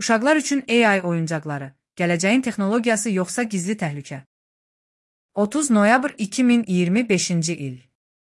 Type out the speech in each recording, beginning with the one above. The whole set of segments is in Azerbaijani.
Uşaqlar üçün AI oyuncaqları, gələcəyin texnologiyası yoxsa gizli təhlükə? 30 noyabr 2025-ci il.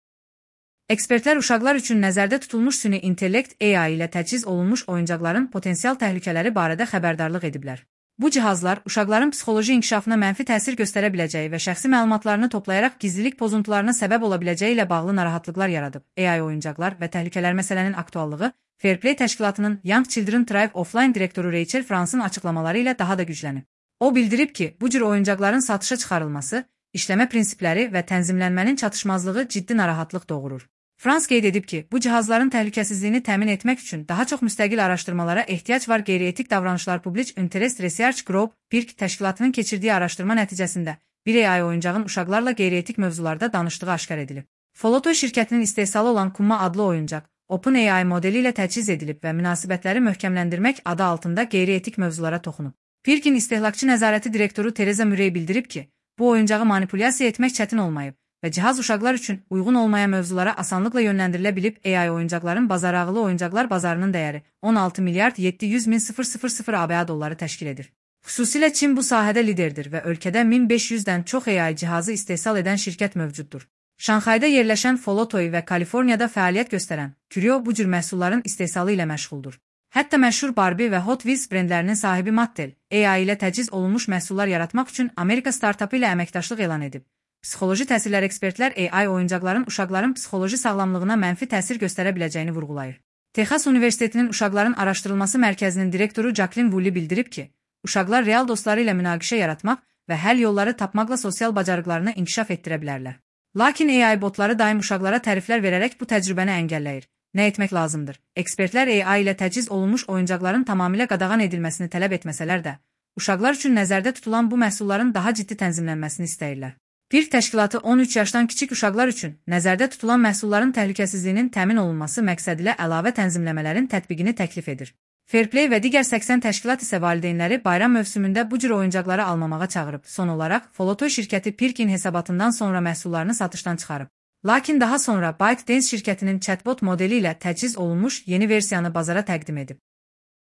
Ekspertlər uşaqlar üçün nəzərdə tutulmuş süni intellekt AI ilə təchiz olunmuş oyuncaqların potensial təhlükələri barədə xəbərdarlıq ediblər. Bu cihazlar uşaqların psixoloji inkişafına mənfi təsir göstərə biləcəyi və şəxsi məlumatlarını toplayaraq gizlilik pozuntularına səbəb ola biləcəyi ilə bağlı narahatlıqlar yaradıb. AI oyuncaqlar və təhlükələr məsələnin aktuallığı Fair Play təşkilatının Young Children Thrive Offline direktoru Rachel France'ın açıqlamaları ilə daha da güclənib. O bildirib ki, bu cür oyuncaqların satışa çıxarılması, işləmə prinsipləri və tənzimlənmənin çatışmazlığı ciddi narahatlıq doğurur. France qeyd edib ki, bu cihazların təhlükəsizliyini təmin etmək üçün daha çox müstəqil araşdırmalara ehtiyac var. Qeyri-etik davranışlar Public Interest Research Group (PIRG) təşkilatının keçirdiyi araşdırma nəticəsində bir AI oyuncağın uşaqlarla qeyri-etik mövzularda danışdığı aşkar edilib. Folotoy şirkətinin istehsalı olan Kuma adlı oyuncaq OpenAI modeli ilə təchiz edilib və münasibətləri möhkəmləndirmək adı altında qeyri-etik mövzulara toxunub. PIRG-in istehlakçı nəzarəti direktoru Teresa Murray bildirib ki, bu oyuncağı manipulyasiya etmək çətin olmayıb və cihaz uşaqlar üçün uyğun olmayan mövzulara asanlıqla yönləndirilə bilib. AI oyuncaqların bazarağılı oyuncaqlar bazarının dəyəri 16 milyard 700 min ABA dolları təşkil edir. Xüsusilə Çin bu sahədə liderdir və ölkədə 1500-dən çox AI cihazı istehsal edən şirkət mövcuddur. Şanxayda yerləşən Folotoy və Kaliforniyada fəaliyyət göstərən Curio bu cür məhsulların istehsalı ilə məşğuldur. Hətta məşhur Barbie və Hot Wheels brendlərinin sahibi Mattel, AI ilə təchiz olunmuş məhsullar yaratmaq üçün Amerika startapı ilə əməkdaşlıq elan edib. Psixoloji təsirlər ekspertlər AI oyuncaqların uşaqların psixoloji sağlamlığına mənfi təsir göstərə biləcəyini vurğulayır. Texas Universitetinin Uşaqların Araşdırılması Mərkəzinin direktoru Jacqueline Woolley bildirib ki, uşaqlar real dostları ilə münaqişə yaratmaq və həll yolları tapmaqla sosial bacarıqlarını inkişaf etdirə bilərlər. Lakin AI botları daim uşaqlara təriflər verərək bu təcrübəni əngəlləyir. Nə etmək lazımdır? Ekspertlər AI ilə təchiz olunmuş oyuncaqların tamamilə qadağan edilməsini tələb etməsələr də, uşaqlar üçün nəzərdə tutulan bu məhsulların daha ciddi tənzimlənməsini istəyirlər. PIRG təşkilatı 13 yaşdan kiçik uşaqlar üçün nəzərdə tutulan məhsulların təhlükəsizliyinin təmin olunması məqsədilə əlavə tənzimləmələrin tətbiqini təklif edir. Fair Play və digər 80 təşkilat isə valideynləri bayram mövsümündə bu cür oyuncaqları almamağa çağırıb. Son olaraq, Folotoy şirkəti PIRG-in hesabatından sonra məhsullarını satışdan çıxarıb. Lakin daha sonra ByteDance şirkətinin chatbot modeli ilə təchiz olunmuş yeni versiyanı bazara təqdim edib.